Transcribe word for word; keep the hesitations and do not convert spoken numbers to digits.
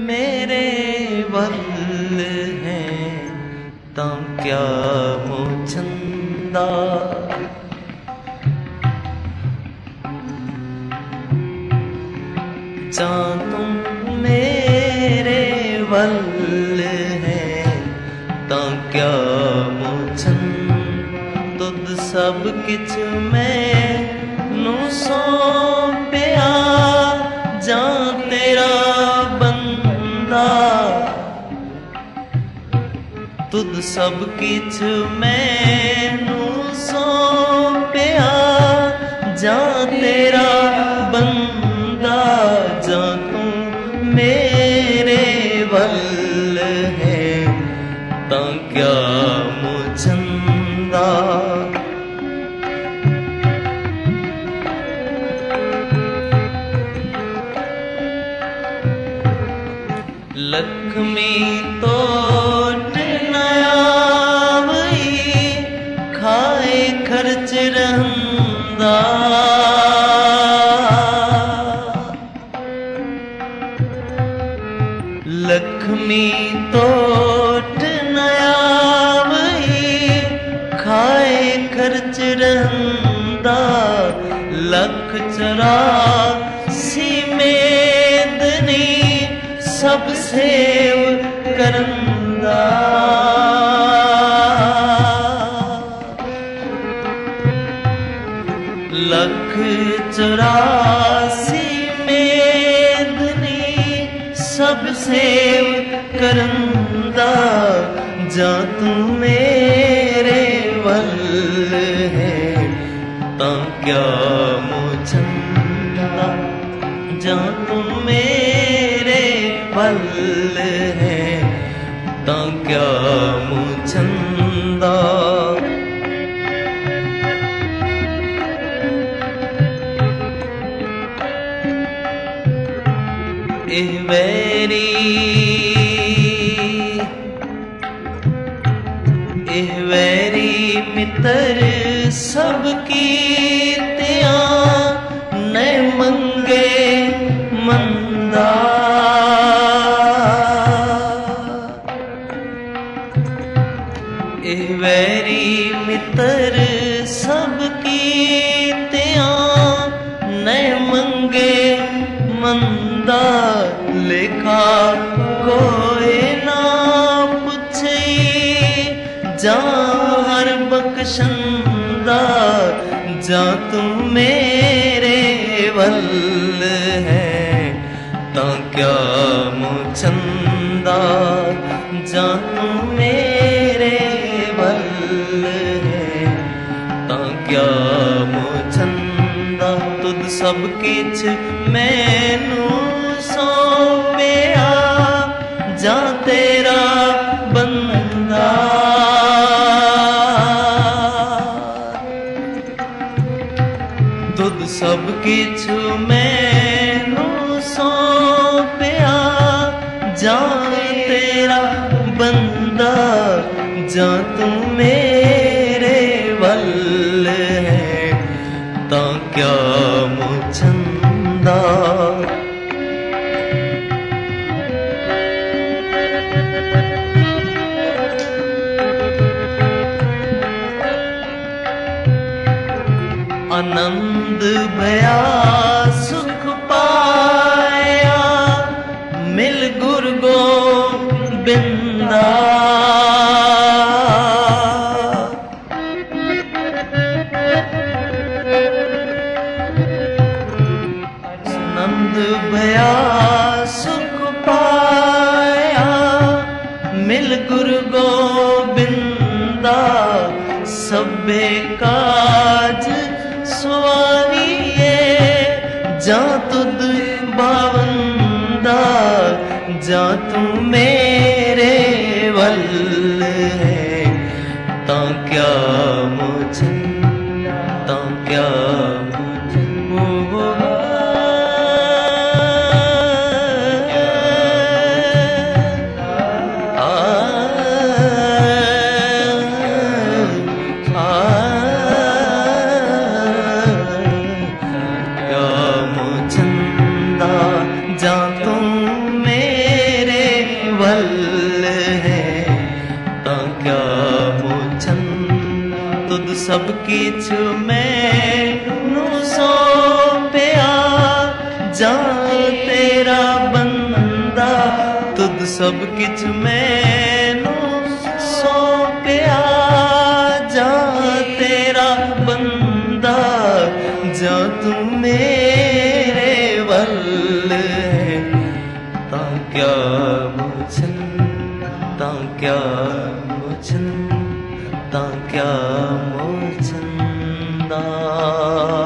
मेरे वल हैं तां क्या मोचंदा। जा तुम मेरे वल हैं तां क्या मोचंदा। तुद सब किछ मैनू सौंपिया जा तेरा बंदा। तुद सब किछ मैनू सौंपिया जा तेरा बंदा। जा तू मेरे वल है तां क्या मोचंदा। लक्ष्मी तोट नयावई खाए खर्च रहंदा। लक्ष्मी तोट नयावई खाए खर्च रहंदा। लख चौरासी मेदनी सब सेव करंदा। लख चौरासी मेदनी सब सेव करंदा। जा तू मेरे वल है तां क्या मोचंदा। जा तू मेरे वल है तां क्या मोचंदा। एह वैरी एह वैरी मित्र सब कीतियां नै मंगे मंदा। एह वैरी मित्र सब कीतियां नै मंगे मंदा। लेखा कोई ना पुछे जा हर बख्शंदा। जा तू मेरे वल है तां क्या मोचंदा। जा तू मेरे वल है तां क्या मोचंदा। तुद सब किछ मैनू सौंपिया जा तेरा बंदा। तुद सब किछ मैनू सौंपिया जा तेरा बंदा। जा तू मेरे वल है तां क्या मोचंदा। आनंद भया सुख पाया मिल गुरु गोबिंदा। आनंद भया सुख पाया मिल गुरु गोबिंदा। सभे काज सवारिए जा तुद बावंदा। जा तू मेरे वल है तां क्या मोचंदा। तां क्या जा तू मेरे वल है तां क्या मोचन तुद सब किछ मैनू सौंपिया जा तेरा बंदा तुद सब किछ मैनू सौंपिया जा तेरा बंदा जा तू मेरे वल है तां क्या मोचन तां क्या मोचन तां क्या मोचन दा